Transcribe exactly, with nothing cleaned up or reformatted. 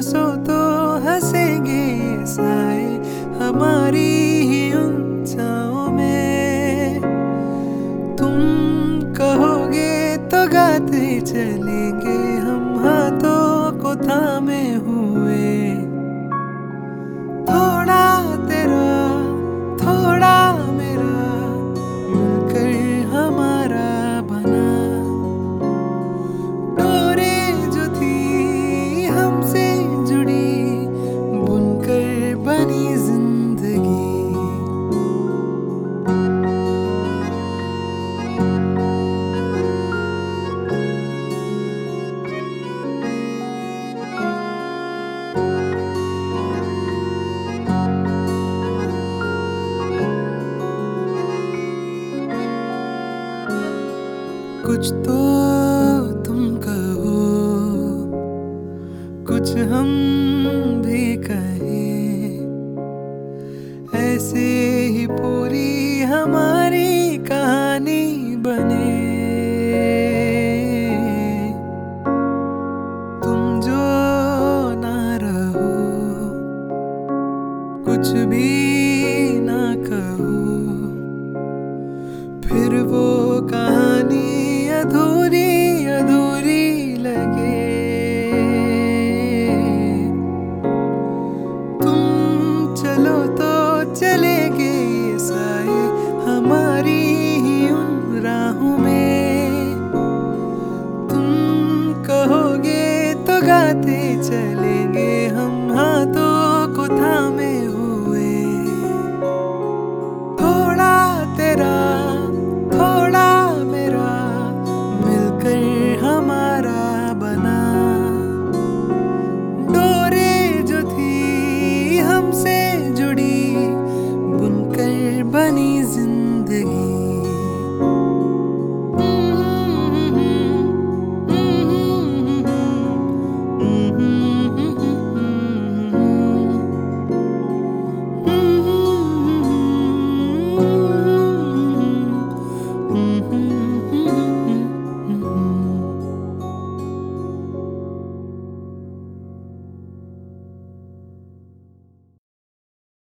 हंसो तो हंसेंगे साए हमारी ही उन छाओं में। तुम कहोगे तो गाते चलेंगे हम हाथों को थामे हुए। थोड़ा तेरा थोड़ा मेरा मिलकर हमारा बना। डोरें जो थी हमसे जुड़ी बुनकर बनी जिंदगी। कुछ तो तुम कहो कुछ हम भी कहें, ऐसे ही पूरी हमारी कहानी बने। तुम जो ना रहो कुछ भी ना कहो, फिर वो कहानी अधूरी अधूरी लगे। तुम चलो तो चलेंगे साए हमारी ही उन राहों में। तुम कहोगे तो गाते चले